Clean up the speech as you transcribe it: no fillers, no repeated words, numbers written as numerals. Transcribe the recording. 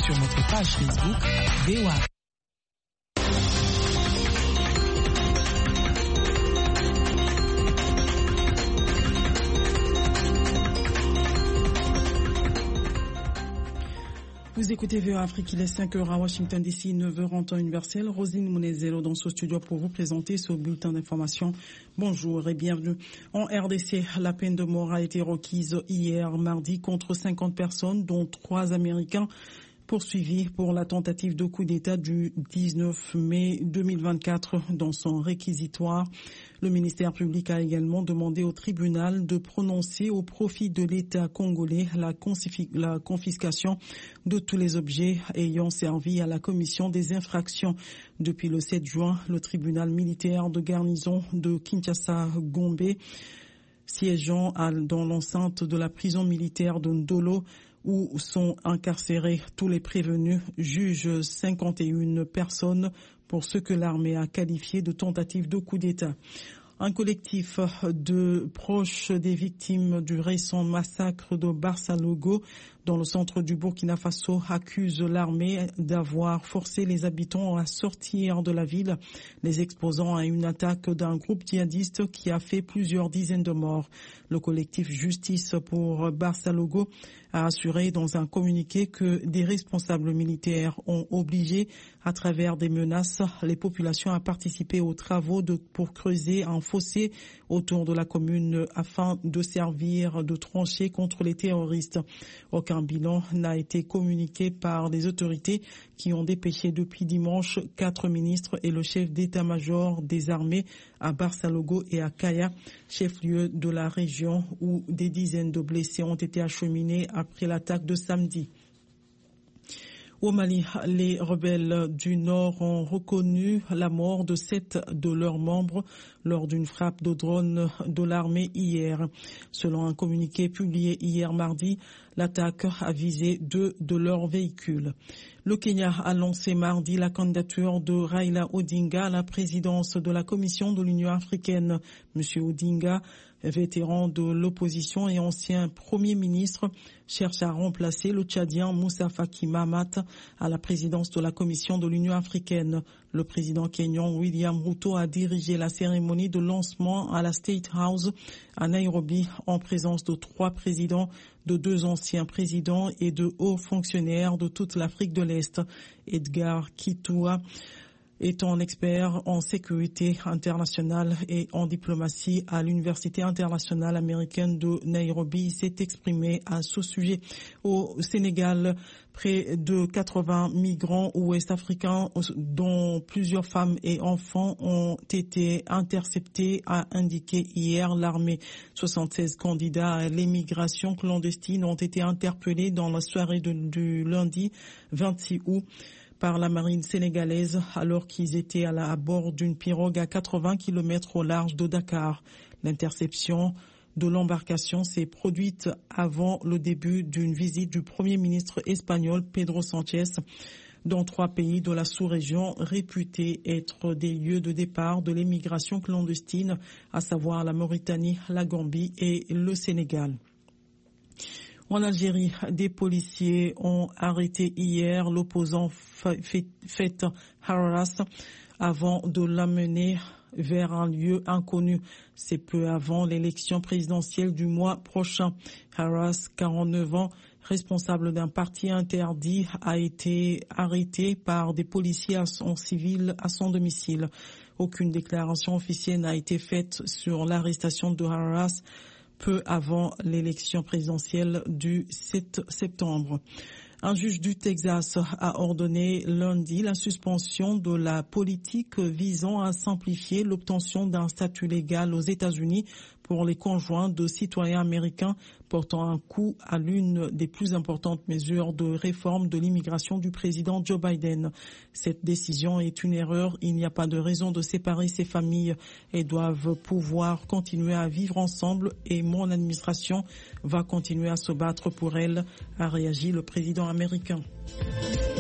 sur notre page Facebook VOA. Vous écoutez VOA Afrique, il est 5h à Washington DC, 9h en temps universel. Rosine Mounezelo dans ce studio pour vous présenter ce bulletin d'information. Bonjour et bienvenue. En RDC, la peine de mort a été requise hier mardi contre 50 personnes, dont 3 Américains, poursuivis pour la tentative de coup d'État du 19 mai 2024 dans son réquisitoire. Le ministère public a également demandé au tribunal de prononcer au profit de l'État congolais la confiscation de tous les objets ayant servi à la commission des infractions. Depuis le 7 juin, le tribunal militaire de garnison de Kinshasa-Gombe, siégeant dans l'enceinte de la prison militaire de Ndolo, où sont incarcérés tous les prévenus, juge 51 personnes pour ce que l'armée a qualifié de tentative de coup d'État. Un collectif de proches des victimes du récent massacre de Barsalogo dans le centre du Burkina Faso accuse l'armée d'avoir forcé les habitants à sortir de la ville, les exposant à une attaque d'un groupe djihadiste qui a fait plusieurs dizaines de morts. Le collectif Justice pour Barsalogo a assuré dans un communiqué que des responsables militaires ont obligé, à travers des menaces, les populations à participer aux travaux pour creuser un fossé autour de la commune afin de servir de tranchée contre les terroristes. Aucun bilan n'a été communiqué par les autorités qui ont dépêché depuis dimanche 4 ministres et le chef d'état-major des armées à Barsalogo et à Kaya, chef-lieu de la région où des dizaines de blessés ont été acheminés après l'attaque de samedi. Au Mali, les rebelles du Nord ont reconnu la mort de 7 de leurs membres lors d'une frappe de drone de l'armée hier. Selon un communiqué publié hier mardi, l'attaque a visé 2 de leurs véhicules. Le Kenya a lancé mardi la candidature de Raila Odinga à la présidence de la Commission de l'Union africaine. Monsieur Odinga, vétéran de l'opposition et ancien Premier ministre, cherche à remplacer le Tchadien Moussa Faki Mahamat à la présidence de la Commission de l'Union africaine. Le président kenyan William Ruto a dirigé la cérémonie de lancement à la State House à Nairobi en présence de 3 présidents, de 2 anciens présidents et de hauts fonctionnaires de toute l'Afrique de l'Est. Edgar Kitua, étant expert en sécurité internationale et en diplomatie à l'Université internationale américaine de Nairobi, s'est exprimé à ce sujet. Au Sénégal, près de 80 migrants ouest-africains, dont plusieurs femmes et enfants, ont été interceptés, a indiqué hier l'armée. 76 candidats à l'émigration clandestine ont été interpellés dans la soirée du lundi 26 août. Par la marine sénégalaise alors qu'ils étaient à bord d'une pirogue à 80 km au large de Dakar. L'interception de l'embarcation s'est produite avant le début d'une visite du Premier ministre espagnol Pedro Sánchez dans 3 pays de la sous-région réputés être des lieux de départ de l'émigration clandestine, à savoir la Mauritanie, la Gambie et le Sénégal. En Algérie, des policiers ont arrêté hier l'opposant Faith Harras avant de l'amener vers un lieu inconnu. C'est peu avant l'élection présidentielle du mois prochain. Harras, 49 ans, responsable d'un parti interdit, a été arrêté par des policiers en civil à son domicile. Aucune déclaration officielle n'a été faite sur l'arrestation de Harras peu avant l'élection présidentielle du 7 septembre. Un juge du Texas a ordonné lundi la suspension de la politique visant à simplifier l'obtention d'un statut légal aux États-Unis pour les conjoints de citoyens américains, portant un coup à l'une des plus importantes mesures de réforme de l'immigration du président Joe Biden. Cette décision est une erreur. Il n'y a pas de raison de séparer ces familles. Elles doivent pouvoir continuer à vivre ensemble et mon administration va continuer à se battre pour elles, a réagi le président américain.